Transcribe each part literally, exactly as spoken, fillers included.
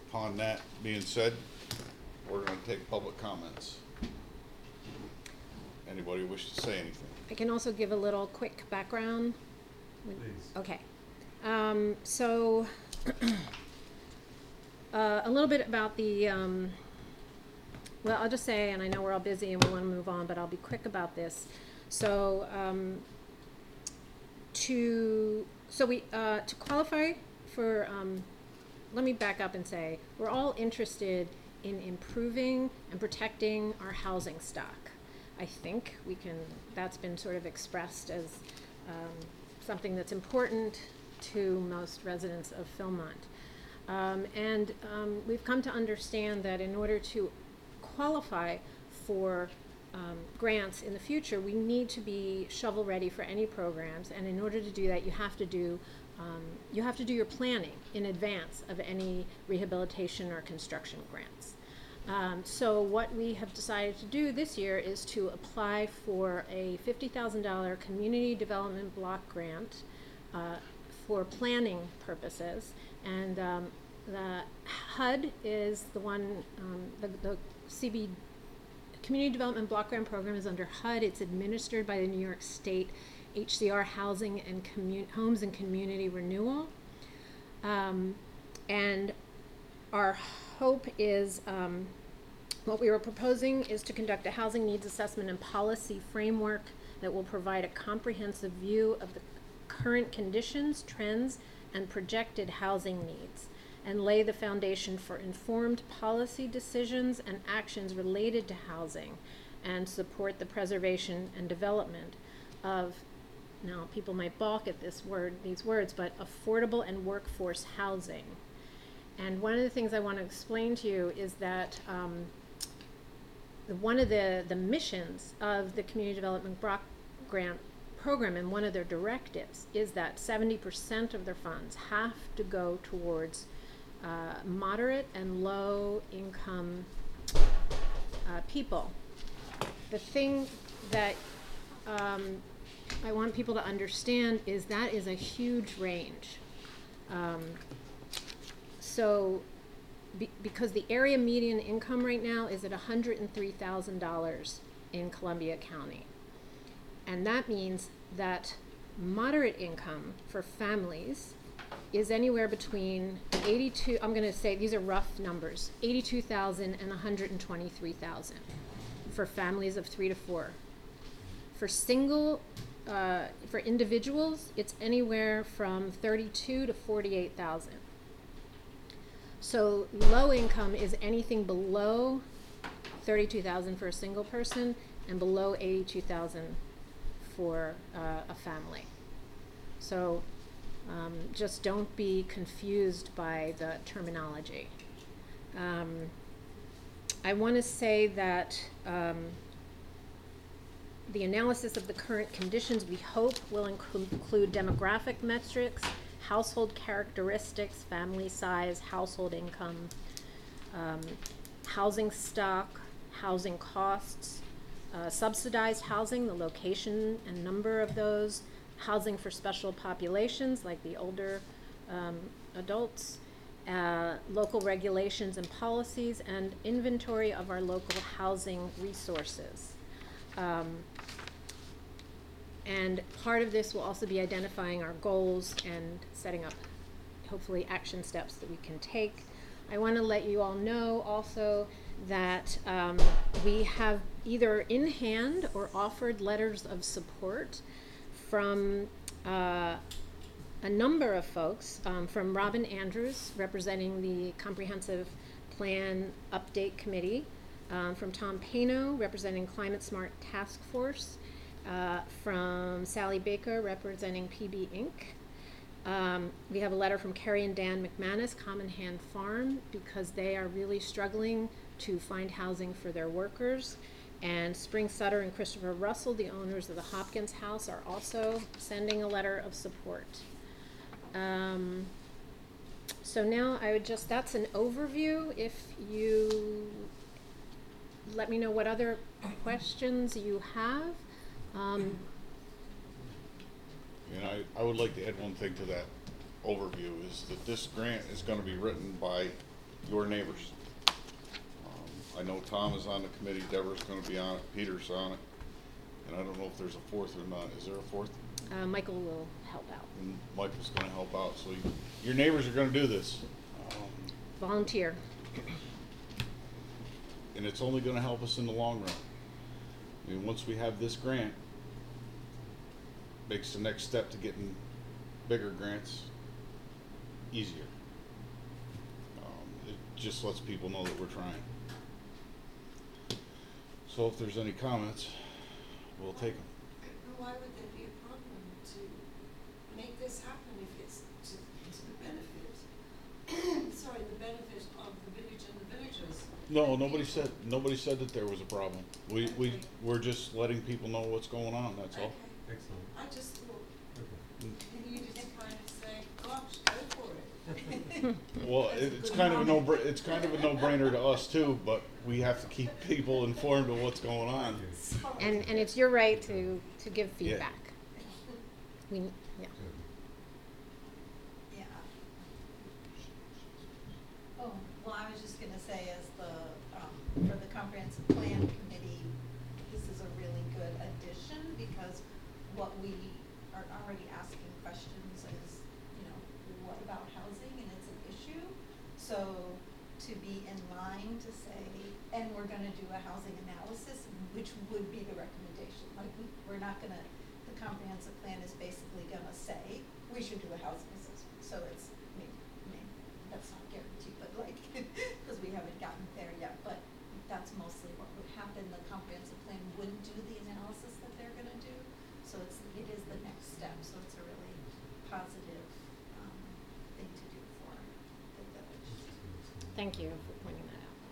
upon that being said, we're gonna take public comments. Anybody wish to say anything? I can also give a little quick background. Please. Okay. Um, so, uh, a little bit about the, um, well, I'll just say, and I know we're all busy and we want to move on, but I'll be quick about this. So, um, to, so we, uh, to qualify for, um, let me back up and say, we're all interested in improving and protecting our housing stock. I think we can, that's been sort of expressed as um, something that's important to most residents of Philmont. Um, and um, we've come to understand that in order to qualify for um, grants in the future, we need to be shovel ready for any programs. And in order to do that, you have to do um, you have to do your planning in advance of any rehabilitation or construction grants. Um, so what we have decided to do this year is to apply for a fifty thousand dollars community development block grant uh, for planning purposes. And um, the H U D is the one, um, the, the C B, Community Development Block Grant Program is under H U D. It's administered by the New York State H C R Housing and Commun- Homes and Community Renewal. Um, and our hope is, um, what we were proposing is to conduct a housing needs assessment and policy framework that will provide a comprehensive view of the current conditions, trends, and projected housing needs, and lay the foundation for informed policy decisions and actions related to housing, and support the preservation and development of, now people might balk at this word, these words, but affordable and workforce housing. And one of the things I want to explain to you is that um, the, one of the, the missions of the Community Development Block Grant Program, and one of their directives, is that seventy percent of their funds have to go towards uh, moderate and low income uh, people. The thing that um, I want people to understand is that is a huge range. Um, So, be, because the area median income right now is at one hundred three thousand dollars in Columbia County. And that means that moderate income for families is anywhere between eighty-two, I'm going to say these are rough numbers, eighty-two thousand and one hundred twenty-three thousand for families of three to four. For single, uh, for individuals, it's anywhere from thirty-two to forty-eight thousand. So low income is anything below thirty-two thousand for a single person and below eighty-two thousand for uh, a family. So um, just don't be confused by the terminology. Um, I want to say that um, the analysis of the current conditions, we hope, will inc- include demographic metrics, household characteristics, family size, household income, um, housing stock, housing costs, uh, subsidized housing, the location and number of those, housing for special populations like the older um, adults, uh, local regulations and policies, and inventory of our local housing resources. Um, And part of this will also be identifying our goals and setting up, hopefully, action steps that we can take. I want to let you all know also that um, we have either in hand or offered letters of support from uh, a number of folks, um, from Robin Andrews, representing the Comprehensive Plan Update Committee, um, from Tom Pano, representing Climate Smart Task Force, Uh, from Sally Baker, representing P B Incorporated. Um, we have a letter from Carrie and Dan McManus, Common Hand Farm, because they are really struggling to find housing for their workers. And Spring Sutter and Christopher Russell, the owners of the Hopkins House, are also sending a letter of support. Um, so now I would just, that's an overview. If you let me know what other questions you have. Um, And I, I would like to add one thing to that overview, is that this grant is gonna be written by your neighbors. Um, I know Tom is on the committee, Deborah's gonna be on it, Peter's on it, and I don't know if there's a fourth or not. Is there a fourth? Uh, Michael will help out. And Michael's gonna help out, so you, your neighbors are gonna do this. Um, Volunteer. and it's only gonna help us in the long run. I mean, once we have this grant, makes the next step to getting bigger grants easier. Um, it just lets people know that we're trying. So if there's any comments, we'll take them. Why would there be a problem to make this happen if it's to, to the benefit, sorry, the benefit of the village and the villagers? No, nobody said, nobody said that there was a problem. We, we, we're just letting people know what's going on, that's all. Okay. Excellent. I just thought Okay. you needed to kind of say, gosh, go for it. Well, That's a it- it's good kind of a no, comment. it's kind of a no-brainer to us too, but we have to keep people informed of what's going on. Sorry. And, and it's your right to, to give Yeah. feedback. We, yeah. Good. Yeah. Oh, well, I was just gonna say as the, um, for the comprehensive plan committee, this is a really good addition because what we are already asking questions is, you know, what about housing, and it's an issue. So to be in line to say, and we're gonna do a housing analysis, which would be the recommendation, like we, we're not gonna, the comprehensive plan is basically gonna say, we should do a housing assessment, so it's, maybe, maybe, that's not guaranteed, but like, cause we haven't gotten there yet, but that's mostly what would happen, the comprehensive plan wouldn't do the analysis that they're gonna do, so it's, it is the next step, so it's a really positive, um, thing to do for the village. Thank you for pointing that out.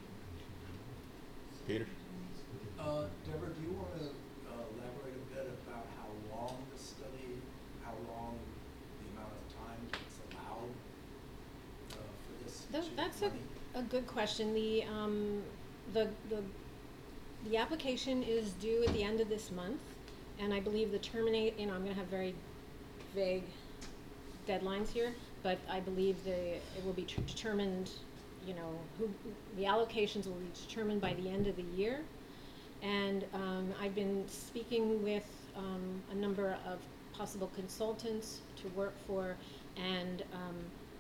Peter? Uh, Deborah, do you want to uh, elaborate a bit about how long the study, how long the amount of time that's allowed uh, for this? Tho- to That's money? a, a good question. The, um, the, the, the application is due at the end of this month, and I believe the terminate, you know, I'm gonna have very vague deadlines here, but I believe the, it will be tr- determined, you know, who, the allocations will be determined by the end of the year. And, um, I've been speaking with, um, a number of possible consultants to work for, and, um,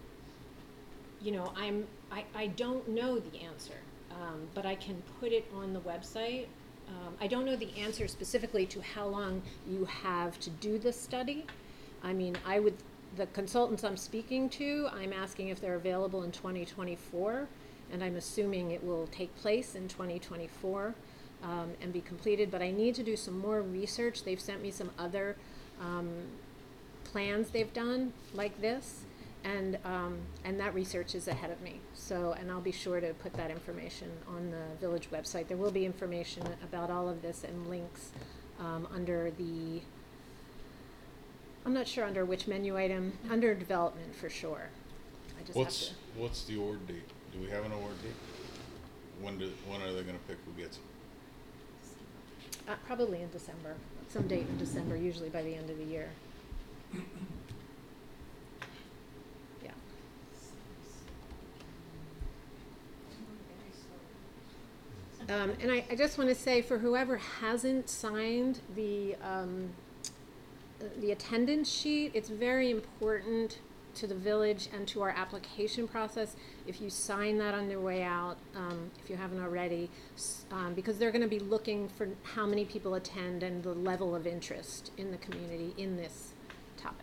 you know, I'm, I, I don't know the answer, um, but I can put it on the website. Um, I don't know the answer specifically to how long you have to do the study. I mean, I would, the consultants I'm speaking to, I'm asking if they're available in twenty twenty-four, and I'm assuming it will take place in twenty twenty-four, um, and be completed, but I need to do some more research. They've sent me some other, um, plans they've done like this, and, um, and that research is ahead of me. So, and I'll be sure to put that information on the village website. There will be information about all of this and links, um, under the, I'm not sure under which menu item, under development for sure. I just What's, have what's the award date? Do we have an award date? When do, when are they gonna pick who gets it? to, uh, probably in December, some date in December, usually by the end of the year. Yeah. Very slow. Um, and I, I just want to say for whoever hasn't signed the, um, uh, the attendance sheet, it's very important to the village and to our application process if you sign that on your way out, um, if you haven't already, s- um, because they're going to be looking for how many people attend and the level of interest in the community in this topic.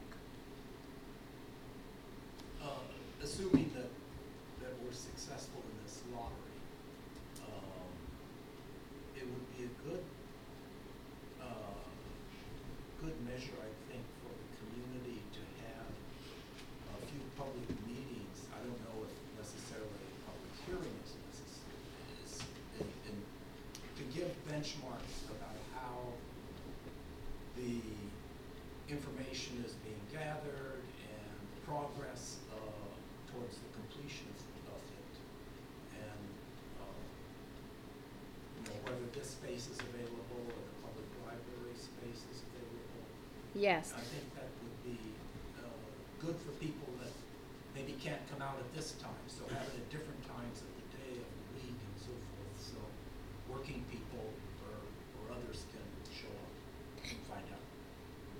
Uh, assuming that, that we're successful in this lottery, um, it would be a good, uh, good measure, I think, for the community to have a few public meetings. I don't know if necessarily a public hearing is necessary, is, in, in, to give benchmarks about how the information is being gathered and the progress uh, towards the completion of it. And, uh, you know, whether this space is available or the public library space is available. Yes. I think that would be uh, good for people that maybe can't come out at this time, so having at different times of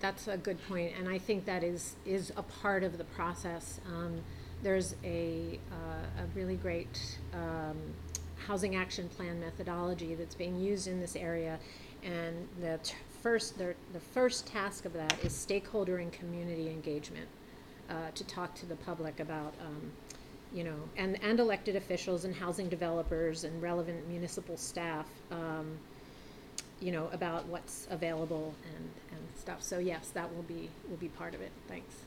that's a good point, and I think that is, is a part of the process. Um, there's a, uh, a really great, um, housing action plan methodology that's being used in this area, and the t- first, the, the first task of that is stakeholder and community engagement, uh, to talk to the public about, um, you know, and, and elected officials and housing developers and relevant municipal staff, um, you know, about what's available and, and stuff. So yes, that will be, will be part of it. Thanks.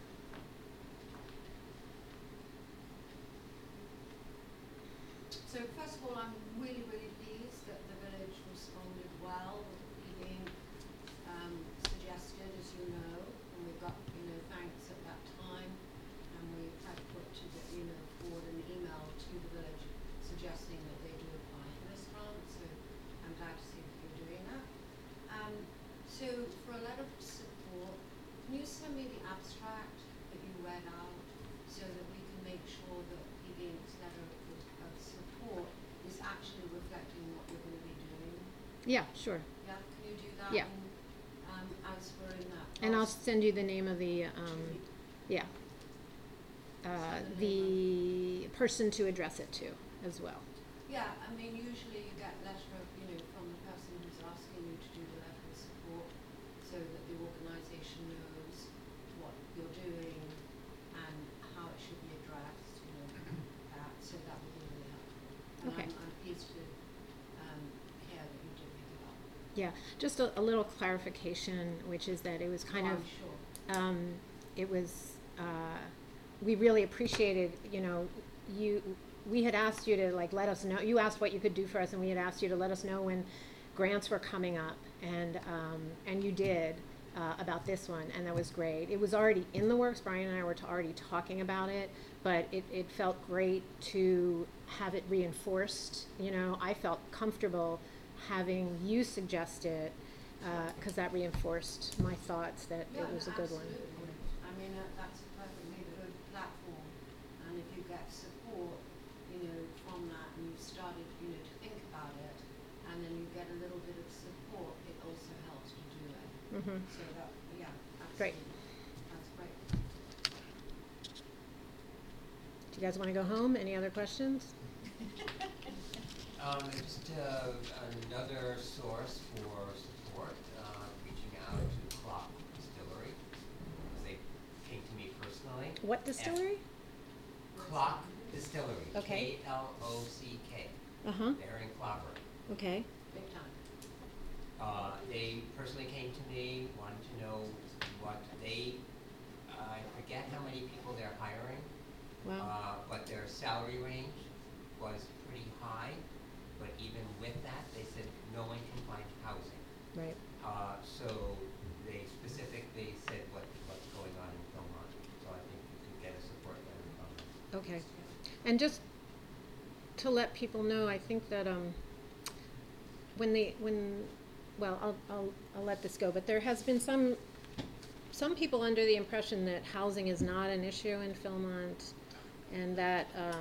So first of all, I'm really, really pleased that the village responded well with being um, suggested, as you know, and we got, you know, thanks at that time, and we had put to the, you know, forward an email to the village suggesting that they do apply for this grant, so I'm glad to see that you're doing that. Um, so for a letter of support, can you send me the abstract that you read out so that we can make sure that P B Inc's letter of, of support is actually reflecting what you're going to be doing? Yeah, sure. Yeah, can you do that? Yeah. And, um, as we're in that. And I'll process? send you the name of the, um, yeah, uh, the person to address it to as well. Yeah, I mean, usually you get a letter of, you know, from the person who's asking you to do the letter of support so that the organisation knows what you're doing and how it should be addressed, you know, that, so that would be really helpful. And Okay. I'm, I'm pleased to um, hear that you did pick it up. Yeah, just a, a little clarification, which is that it was kind Oh, of, I'm sure. um, it was, uh, we really appreciated, you know, you, we had asked you to like let us know, you asked what you could do for us, and we had asked you to let us know when grants were coming up, and, um, and you did, uh, about this one, and that was great. It was already in the works, Brian and I were t- already talking about it, but it, it felt great to have it reinforced, you know, I felt comfortable having you suggest it, uh, cause that reinforced my thoughts that Yeah, it was a good one. absolutely. I mean, uh, that's a perfectly good platform, and if you get support, you know, from that, and you've started, you know, to think about it, and then you get a little bit of support, it also helps to do it. Mhm. So that, yeah, Great. absolutely. That's great. Do you guys wanna go home? Any other questions? Um, just uh, another source for support, uh, reaching out to Clock Distillery, because they came to me personally. What distillery? Clock Distillery, Okay. K L O C K. Uh-huh, They're in Clocker. okay. Big time. Uh, they personally came to me, wanted to know what they, I forget how many people they're hiring. Wow, Uh, but their salary range was pretty high, but even with that, they said no one can find housing. right. Uh, so they specifically said what, what's going on in Philmont, so I think you can get a support letter from them. Okay. And just to let people know, I think that, um, when they, when, well, I'll, I'll, I'll let this go, but there has been some, some people under the impression that housing is not an issue in Philmont, and that, um,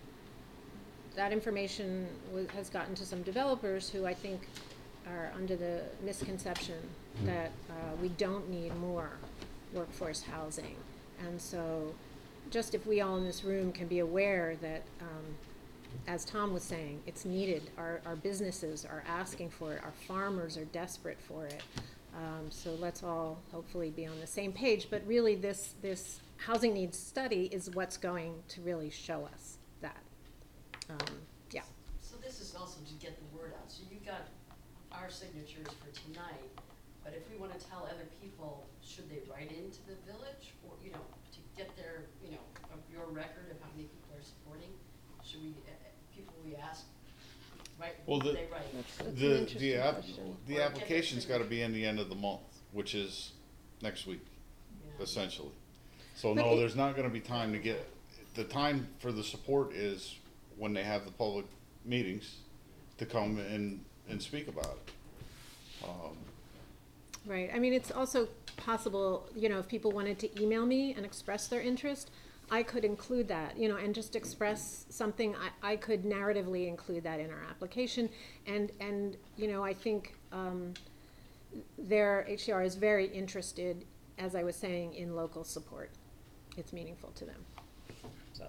that information wa- has gotten to some developers who I think are under the misconception that, uh, we don't need more workforce housing. And so, just if we all in this room can be aware that, um, as Tom was saying, it's needed, our, our businesses are asking for it, our farmers are desperate for it. Um, so let's all hopefully be on the same page, but really this, this housing needs study is what's going to really show us that. Um, yeah, So this is also to get the word out, so you got our signatures for tonight, but if we wanna tell other people, should they write into the village, or, you know, to get their, you know, of your record of how many people are supporting, should we, uh, uh, people we ask, write, Well, what do the- they write? that's, that's an The, interesting the app, question. the application's gotta be in the end of the month, which is next week, Yeah. essentially. So But no, it- there's not gonna be time to get, the time for the support is when they have the public meetings to come and, and speak about it. Um, Right, I mean, it's also possible, you know, if people wanted to email me and express their interest, I could include that, you know, and just express something, I, I could narratively include that in our application. And, and, you know, I think, um, their, H C R is very interested as I was saying, in local support. It's meaningful to them, so.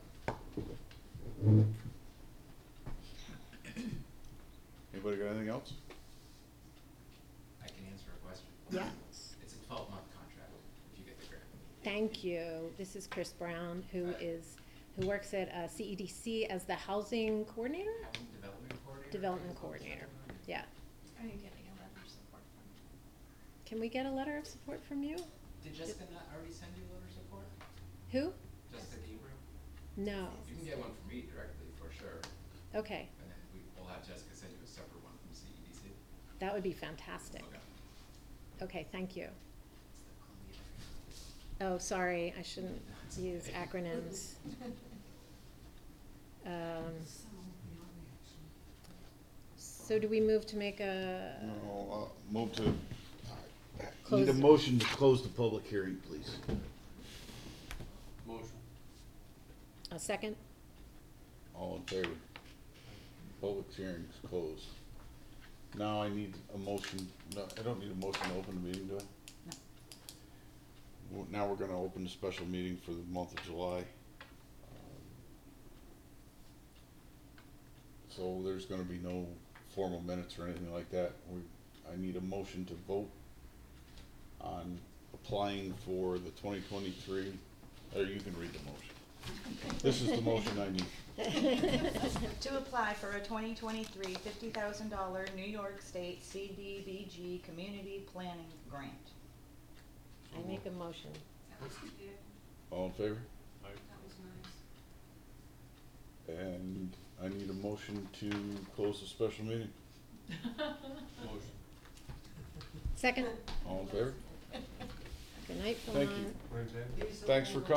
Anybody got anything else? I can answer a question. Yes. It's a twelve month contract if you get the grant. Thank you. This is Chris Brown, who Hi. is, who works at uh, C E D C as the housing coordinator? Housing development coordinator. Development coordinator, yeah. Are you getting a letter of support from me? Can we get a letter of support from you? Did Jessica not already send you a letter of support? Who? Jessica Gabriel? No. You can get one from me directly for sure, Okay, and then we, we'll have Jessica send you a separate one from C E D C. that would be fantastic. Okay. Okay, thank you. It's the Columbia. Oh, sorry, I shouldn't use acronyms. Um, so do we move to make a, No, uh, move to, need Close a it. motion to close the public hearing, please. Motion. a second? All in favor? Public hearing's closed. Now I need a motion, no, I don't need a motion to open the meeting, do I? No. Well, now we're gonna open a special meeting for the month of July. So there's gonna be no formal minutes or anything like that. We, I need a motion to vote on applying for the twenty twenty-three, or you can read the motion. This is the motion I need. To apply for a twenty twenty-three fifty thousand dollar New York State C D B G Community Planning Grant. I make a motion. That was good, All in favor? that was nice. And I need a motion to close the special meeting. Motion. Second? All in favor? Good night, Thank Fawn. you. Where's that? Thanks for coming.